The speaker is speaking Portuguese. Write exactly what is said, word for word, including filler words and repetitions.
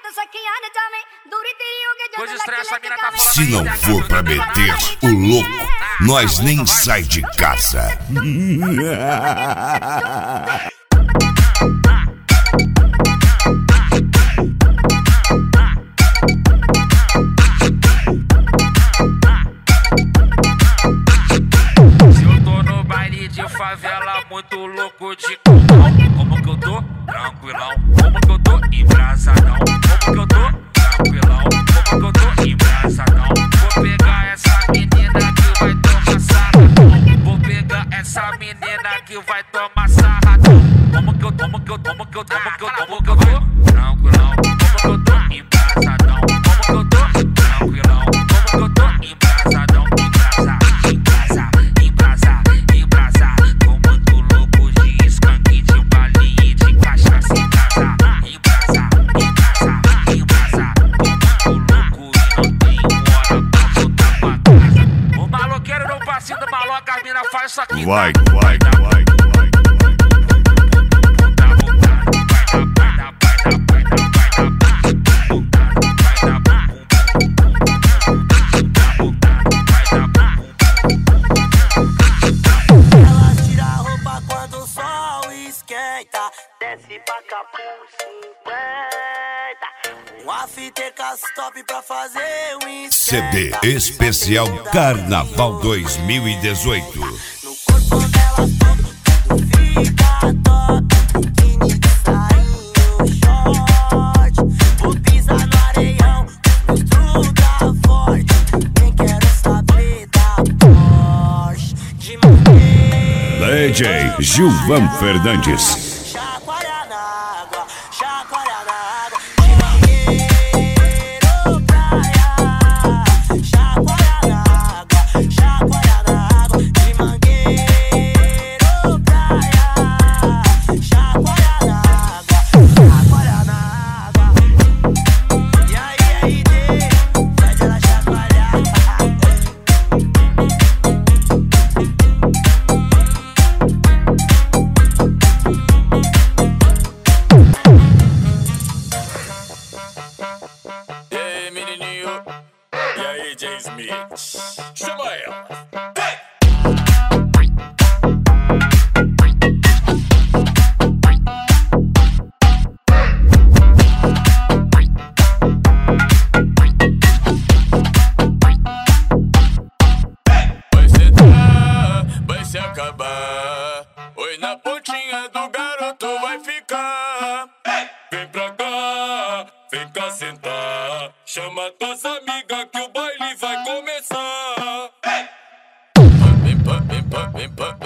Se não for pra meter o louco, nós nem sai de casa. Se eu tô no baile de favela, muito louco de como, como que eu tô? Tranquilão. Como que eu tô? Embrasadão. Como que eu tô? Tranquilão. Como que eu tô? Embrasadão. Vou pegar essa menina que vai tomar sarradão. Vou pegar essa menina que vai tomar sarradão. Como que eu, como que eu, como que eu, como que eu, como que eu tô? Tranquilão. Como que eu tô? Embrasadão. Como que eu tô? Tranquilão. Como que eu tô? Embrasadão. Embrasa, embrasa, embrasa, embrasa. Tô muito louco de skunk, de balinha e de cachaça. Embrasa, embrasa, embrasa, embrasa. Tô muito louco e não tenho hora pra voltar pra casa. O maloqueiro no passinho do maloca, as mina faz isso aqui. Vai, vai, vai, vai. Desce pra Capuz cinquenta. Uma fita top pra fazer um C D especial Carnaval dois mil e dezoito. No corpo delas tudo, tudo fica top. Biquíni de sainho, short. Vou pisar no areião, meus truta forte. Nem quero saber da Porsche de Mangueira. D J Gilvan Fernandes. Chacoalha na água, chacoalha na água. De Mangueira ou praia. Chacoalha na água, chacoalha na água. De Mangueira ou praia. Chacoalha na água, chacoalha na água. E aí, aí, D, faz ela chacoalhar. Jay Smith, chama ela. Vai sentar, vai se acabar. Oi, na pontinha do garoto vai ficar. Vem pra cá, vem cá sentar. Chama tuas amigas que o baile vai começar. Vem pra, vem pra, vem pra.